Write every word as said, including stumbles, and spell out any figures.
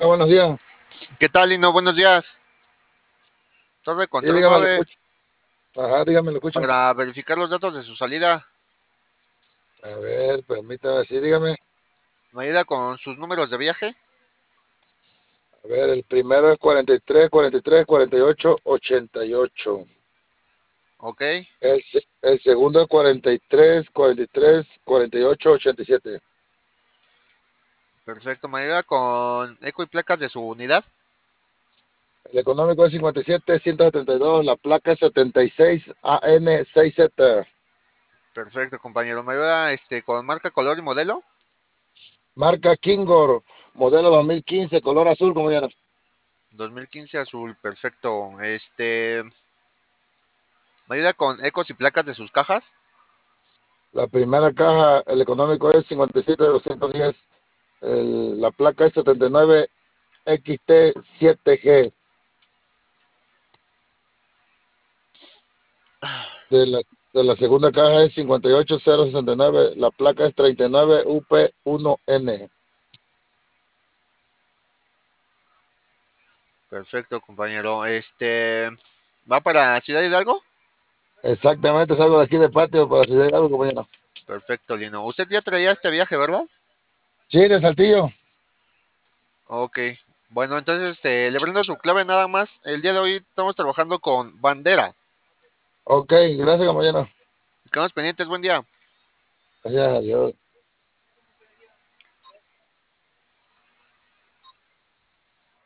Buenos días. ¿Qué tal, Lino? Buenos días. Torre Sí, Control dígame, lo nueve escucho. Ajá, dígame, lo escucho. para verificar los datos de su salida. A ver, permítame, sí, dígame. ¿Me ayuda con sus números de viaje? A ver, el primero es cuarenta y tres, cuarenta y tres, cuarenta y ocho, ochenta y ocho. Ok, El, se- el segundo es cuarenta y tres, cuarenta y tres, cuarenta y ocho, ochenta y siete. perfecto. ¿Me ayuda con eco y placas de su unidad? El económico es cincuenta y siete, ciento setenta y dos. La placa es setenta y seis A N seis Z. Perfecto, compañero. ¿Me ayuda este, con marca, color y modelo? Marca Kingor, modelo dos mil quince, color azul, como ya no. dos mil quince azul, perfecto. Este, ¿me ayuda con ecos y placas de sus cajas? La primera caja, el económico es cincuenta y siete, doscientos diez. El- la placa es setenta y nueve X T siete G. De la, de la segunda caja es cincuenta y ocho cero sesenta y nueve. La placa es treinta y nueve U P uno N. Perfecto, compañero. Este, ¿va para Ciudad Hidalgo? Exactamente, salgo de aquí de patio para si hay algo, compañero. Perfecto, Lino. Usted ya traía este viaje, ¿verdad? Sí, de Saltillo. Ok. Bueno, entonces, este, le brindo su clave nada más. El día de hoy estamos trabajando con Bandera. Ok, gracias, compañero. Quedamos pendientes, buen día. Gracias, adiós.